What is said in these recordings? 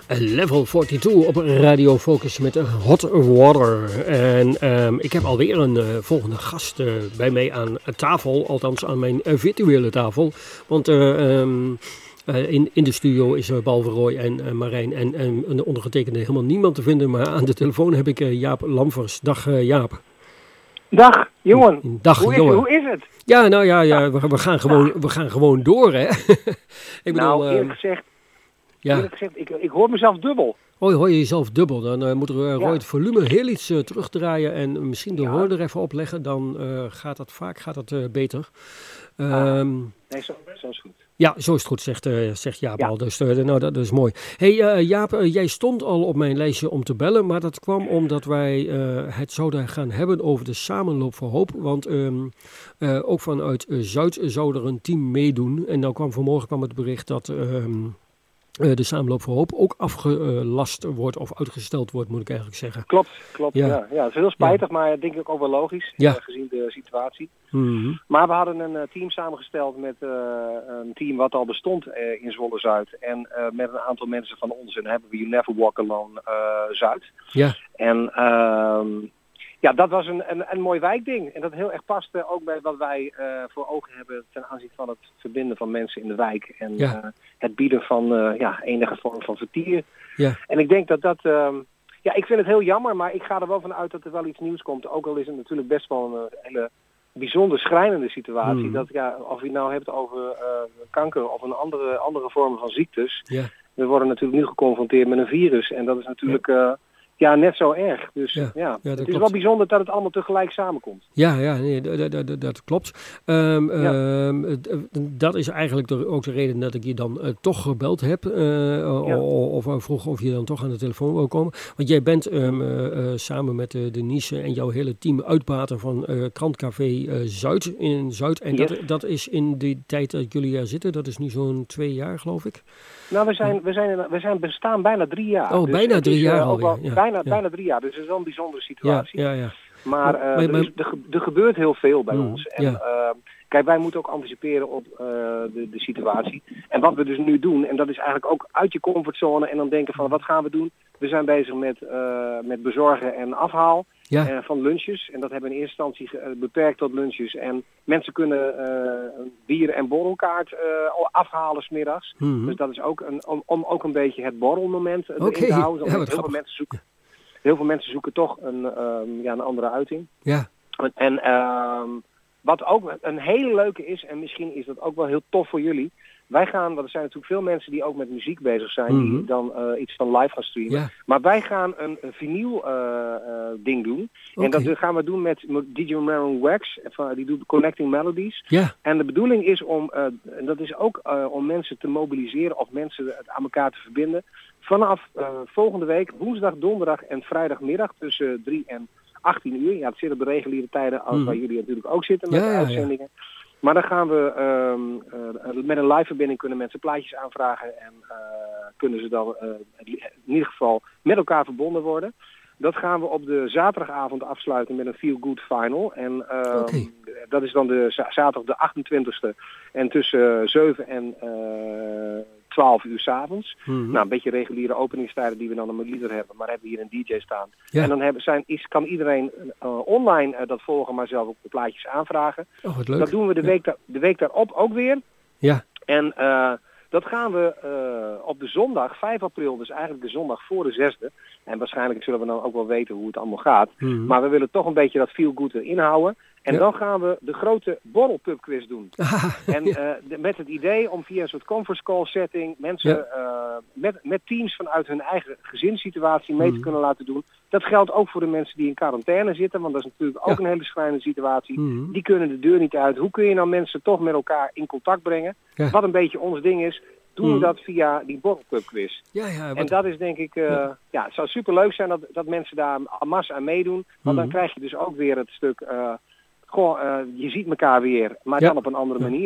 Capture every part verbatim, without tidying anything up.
Level tweeënveertig op Radio Focus met Hot Water. En um, ik heb alweer een uh, volgende gast uh, bij mij aan tafel, althans aan mijn uh, virtuele tafel. Want uh, um, uh, in, in de studio is uh, behalve Roy en uh, Marijn en, en, en de ondergetekende helemaal niemand te vinden. Maar aan de telefoon heb ik uh, Jaap Lamvers. Dag uh, Jaap. Dag jongen. Dag hoe, is, jongen. hoe is het? Ja, nou ja, ja we, we, gaan gewoon, we gaan gewoon door, hè. ik bedoel, nou, eerlijk uh, gezegd, ja. eerlijk gezegd ik, ik hoor mezelf dubbel. Oh, hoor je jezelf dubbel. Dan uh, moet er, uh, Roy ja. het volume heel iets uh, terugdraaien en misschien de ja. hoorn er even opleggen. Dan uh, gaat dat vaak gaat dat, uh, beter. Um, ah. Nee, zo, zo is goed. Ja, zo is het goed, zegt, uh, zegt Jaap ja. al. Dus uh, nou, dat, dat is mooi. Hey uh, Jaap, uh, jij stond al op mijn lijstje om te bellen, maar dat kwam omdat wij uh, het zouden gaan hebben over de Samenloop voor Hoop. Want um, uh, ook vanuit uh, Zuid zou er een team meedoen. En nou kwam vanmorgen kwam het bericht dat Um, Uh, de Samenloop voor Hoop ook afgelast wordt of uitgesteld wordt, moet ik eigenlijk zeggen. Klopt, klopt. Ja, ja. ja het is heel spijtig, ja. maar denk ik ook wel logisch, ja. uh, gezien de situatie. Mm-hmm. Maar we hadden een uh, team samengesteld met uh, een team wat al bestond uh, in Zwolle-Zuid. En uh, met een aantal mensen van ons. En dan hebben we You Never Walk Alone uh, Zuid. Ja. En Uh, Ja, dat was een, een, een mooi wijkding. En dat heel erg paste ook bij wat wij uh, voor ogen hebben ten aanzien van het verbinden van mensen in de wijk. En ja. uh, het bieden van uh, ja, enige vorm van vertier. Ja. En ik denk dat dat Uh, ja, ik vind het heel jammer, maar ik ga er wel van uit dat er wel iets nieuws komt. Ook al is het natuurlijk best wel een hele bijzonder schrijnende situatie. Mm. Dat, ja, of je het nou hebt over uh, kanker of een andere, andere vormen van ziektes. Ja. We worden natuurlijk nu geconfronteerd met een virus. En dat is natuurlijk Uh, Ja, net zo erg. Dus ja, ja, ja het is klopt. Wel bijzonder dat het allemaal tegelijk samenkomt. Ja, ja, nee, dat, dat, dat klopt. Um, ja. um, dat is eigenlijk de, ook de reden dat ik je dan uh, toch gebeld heb. Uh, ja. Of uh, vroeg of je dan toch aan de telefoon wil komen. Want jij bent um, uh, uh, samen met uh, Denise en jouw hele team uitbater van uh, Krantcafé uh, Zuid in Zuid. En yes. dat, dat is in die tijd dat jullie er zitten, dat is nu zo'n twee jaar geloof ik. Nou, we zijn, we zijn, we zijn bestaan bijna drie jaar. Oh, dus bijna drie jaar uh, alweer. Ja, bijna, ja. bijna drie jaar, dus het is wel een bijzondere situatie. Ja, ja, ja. Maar, uh, maar, maar er, is, er, er gebeurt heel veel bij mm, ons. En, ja. uh, kijk, wij moeten ook anticiperen op uh, de, de situatie. En wat we dus nu doen, en dat is eigenlijk ook uit je comfortzone en dan denken van wat gaan we doen? We zijn bezig met, uh, met bezorgen en afhaal. Ja. Uh, van lunches. En dat hebben we in eerste instantie uh, beperkt tot lunches. En mensen kunnen uh, bier- en borrelkaart uh, afhalen 's middags. Mm-hmm. Dus dat is ook een, om, om ook een beetje het borrelmoment uh, okay. erin te houden. Ja, heel, veel mensen zoeken, heel veel mensen zoeken toch een, um, ja, een andere uiting. Ja. En um, wat ook een hele leuke is, en misschien is dat ook wel heel tof voor jullie. Wij gaan, want er zijn natuurlijk veel mensen die ook met muziek bezig zijn, mm-hmm. die dan uh, iets van live gaan streamen. Ja. Maar wij gaan een, een vinyl uh, uh, ding doen. Okay. En dat gaan we doen met D J Maron Wax, die doet Connecting Melodies. Ja. En de bedoeling is om, uh, en dat is ook uh, om mensen te mobiliseren of mensen aan elkaar te verbinden. Vanaf uh, volgende week, woensdag, donderdag en vrijdagmiddag tussen drie en achttien uur. Ja, het zit op de reguliere tijden als mm-hmm. waar jullie natuurlijk ook zitten met ja, de uitzendingen. Ja, ja. Maar dan gaan we um, uh, met een live verbinding kunnen mensen plaatjes aanvragen en uh, kunnen ze dan uh, in ieder geval met elkaar verbonden worden. Dat gaan we op de zaterdagavond afsluiten met een Feel Good Final. En uh, okay. dat is dan de z- zaterdag de achtentwintigste en tussen uh, zeven en uh, twaalf uur 's avonds. Mm-hmm. Nou, een beetje reguliere openingstijden die we dan een leader hebben, maar hebben we hier een D J staan. Ja. En dan hebben, zijn, is, kan iedereen uh, online uh, dat volgen, maar zelf ook de plaatjes aanvragen. Oh, wat leuk. Dat doen we de, ja. week, da- de week daarop ook weer. Ja. En uh, dat gaan we uh, op de zondag, vijf april, dus eigenlijk de zondag voor de zesde. En waarschijnlijk zullen we dan ook wel weten hoe het allemaal gaat. Mm-hmm. Maar we willen toch een beetje dat feel good erin houden. En ja. dan gaan we de grote borrelpubquiz doen. Ah, en uh, de, met het idee om via een soort conference call setting mensen ja. uh, met, met teams vanuit hun eigen gezinssituatie mee mm. te kunnen laten doen. Dat geldt ook voor de mensen die in quarantaine zitten, want dat is natuurlijk ook ja. een hele schrijnende situatie. Mm. Die kunnen de deur niet uit. Hoe kun je nou mensen toch met elkaar in contact brengen? Ja. Wat een beetje ons ding is, doen mm. we dat via die borrelpubquiz. Ja, ja, wat... En dat is denk ik, uh, ja. ja, het zou superleuk zijn dat, dat mensen daar en masse aan meedoen. Want mm. dan krijg je dus ook weer het stuk Uh, Goh, uh, je ziet elkaar weer, maar ja. dan op een andere ja. manier.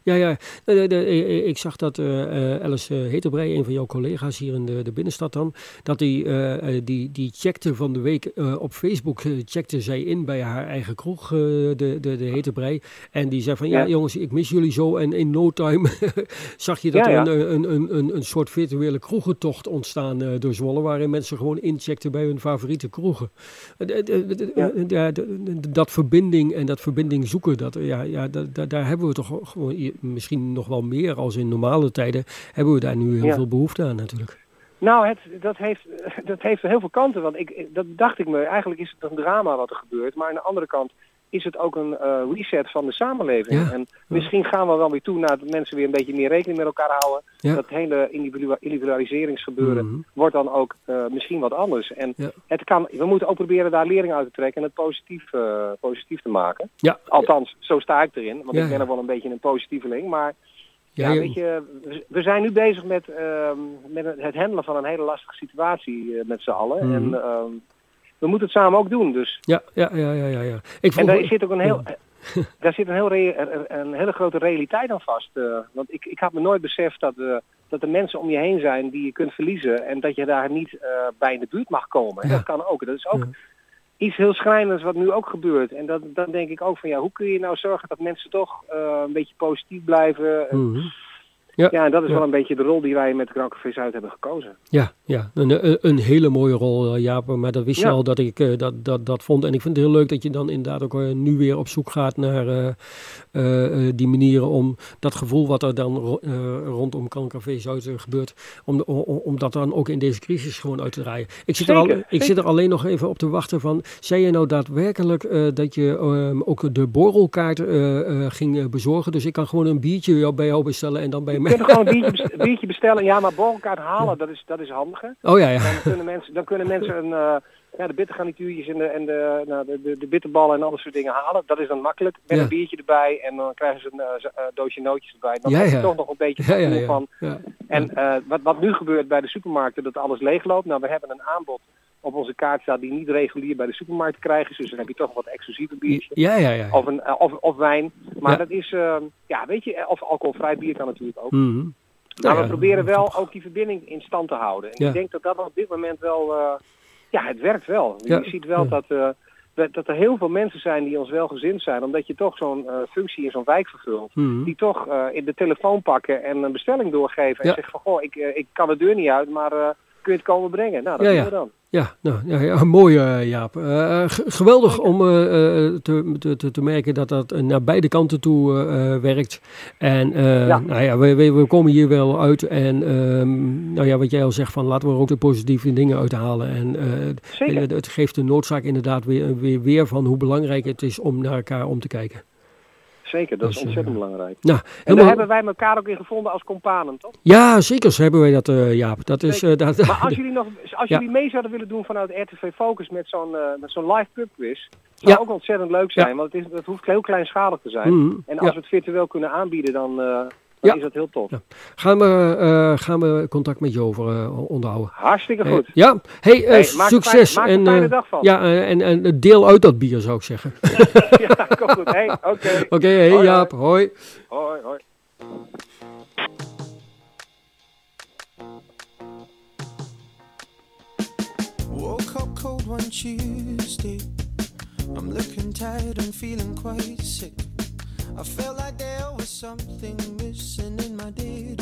Ja, ja. De, de, ik zag dat uh, Alice Heterbrei, een van jouw collega's hier in de, de binnenstad dan, dat die, uh, die, die checkte van de week uh, op Facebook, uh, checkte zij in bij haar eigen kroeg, uh, de, de, de Heterbrei. En die zei van, ja, ja jongens, ik mis jullie zo. En in no time zag je dat ja, er ja. Een, een, een, een, een soort virtuele kroegentocht ontstaan uh, door Zwolle, waarin mensen gewoon incheckten bij hun favoriete kroegen. Uh, de, de, de, ja. de, de, de, de, dat verbinding en dat verbinding zoeken, dat, ja, ja, da, da, daar hebben we toch gewoon misschien nog wel meer als in normale tijden, hebben we daar nu heel ja. veel behoefte aan natuurlijk. Nou, het, dat, heeft, dat heeft heel veel kanten, want ik, dat dacht ik me, eigenlijk is het een drama wat er gebeurt, maar aan de andere kant is het ook een uh, reset van de samenleving. Ja. En ja. misschien gaan we wel weer toe naar dat mensen weer een beetje meer rekening met elkaar houden. Ja. Dat hele individualiseringsgebeuren mm-hmm. wordt dan ook uh, misschien wat anders. En ja. het kan, we moeten ook proberen daar lering uit te trekken en het positief, uh, positief te maken. Ja. Althans, zo sta ik erin, want ja, ik ben er wel een beetje een positieveling, maar ja, ja, weet je, we zijn nu bezig met, uh, met het handelen van een hele lastige situatie uh, met z'n allen. Mm. En uh, we moeten het samen ook doen. Dus. Ja, ja, ja, ja, ja. ja. Ik en daar zit ook een heel, ja. daar zit een, heel re- een hele grote realiteit aan vast. Uh, want ik, ik had me nooit beseft dat, uh, dat er mensen om je heen zijn die je kunt verliezen en dat je daar niet uh, bij in de buurt mag komen. Ja. Dat kan ook. Dat is ook ja. iets heel schrijnends wat nu ook gebeurt. En dat, dan denk ik ook van ja, hoe kun je nou zorgen dat mensen toch uh, een beetje positief blijven? Mm-hmm. Ja, ja, en dat is ja. wel een beetje de rol die wij met Krankcafé Zuid hebben gekozen. Ja, ja. Een, een, een hele mooie rol, Jaap. Maar dat wist ja. je al dat ik uh, dat, dat, dat vond. En ik vind het heel leuk dat je dan inderdaad ook uh, nu weer op zoek gaat naar uh, uh, die manieren om dat gevoel wat er dan ro- uh, rondom Krankcafé Zuid uh, gebeurt, om, om, om dat dan ook in deze crisis gewoon uit te draaien. Ik zit, zeker, er, al, ik zeker. zit er alleen nog even op te wachten van, zei je nou daadwerkelijk uh, dat je uh, ook de borrelkaart uh, uh, ging uh, bezorgen? Dus ik kan gewoon een biertje bij jou bestellen en dan bij Je kunt gewoon een biertje, best- biertje bestellen. Ja, maar borrelkaart halen, ja. dat is, dat is handiger. Oh ja, ja. Dan kunnen mensen, dan kunnen mensen een, uh, ja, de bittergarnituurtjes en de, en de, nou, de, de, de bitterballen en al dat soort dingen halen. Dat is dan makkelijk. Met ja. een biertje erbij en dan krijgen ze een uh, doosje nootjes erbij. Dan ja, heb je ja. toch nog een beetje het gevoel ja, ja, ja. van. Ja. En uh, wat, wat nu gebeurt bij de supermarkten, dat alles leegloopt. Nou, we hebben een aanbod op onze kaart staat die niet regulier bij de supermarkt te krijgen is. Dus dan heb je toch een wat exclusieve biertje. Ja, ja, ja. Of, een, of, of wijn. Maar ja. dat is, uh, ja, weet je, of alcoholvrij bier kan natuurlijk ook. Mm-hmm. Maar ja, we proberen ja, wel toch. ook die verbinding in stand te houden. En ja. ik denk dat dat op dit moment wel, uh, ja, het werkt wel. Ja. Je ziet wel ja. dat, uh, dat er heel veel mensen zijn die ons welgezind zijn. Omdat je toch zo'n uh, functie in zo'n wijk vervult. Mm-hmm. Die toch uh, in de telefoon pakken en een bestelling doorgeven. En ja. zeggen van, goh, ik, uh, ik kan de deur niet uit, maar uh, kun je het komen brengen? Nou, dat ja, doen ja. we dan. Ja, nou, ja, ja, mooi uh, Jaap. Uh, g- geweldig om uh, te, te, te merken dat dat naar beide kanten toe uh, werkt. En uh, ja. Nou ja, we, we, we komen hier wel uit. En um, nou ja, wat jij al zegt, van laten we er ook de positieve dingen uithalen. En uh, Zeker. Het geeft de noodzaak inderdaad weer, weer, weer van hoe belangrijk het is om naar elkaar om te kijken. Zeker, dat is dus, ontzettend uh, belangrijk. Nou, en helemaal... daar hebben wij elkaar ook in gevonden als companen, toch? Ja, zeker hebben wij dat, uh, Jaap. Dat is, uh, dat, maar als jullie, nog, als ja. jullie mee zouden willen doen vanuit R T V Focus met zo'n, uh, met zo'n live pubquiz, zou ja. ook ontzettend leuk zijn, ja. want het, is, het hoeft heel kleinschalig te zijn. Mm-hmm. En als ja. we het virtueel kunnen aanbieden, dan, uh, dan ja. is dat heel tof. Ja. Gaan, we, uh, gaan we contact met je over uh, onderhouden. Hartstikke goed. Uh, ja, hey, uh, hey, succes. Maak er een fijne dag van. Ja, uh, en, en deel uit dat bier, zou ik zeggen. Ja, kom goed. Hey, oké. Okay. Oké, okay, hey hoi, Jaap, hoi. Hoi, hoi. Woke up cold one Tuesday. I'm looking tired and feeling quite sick. I felt like there was something missing in my day.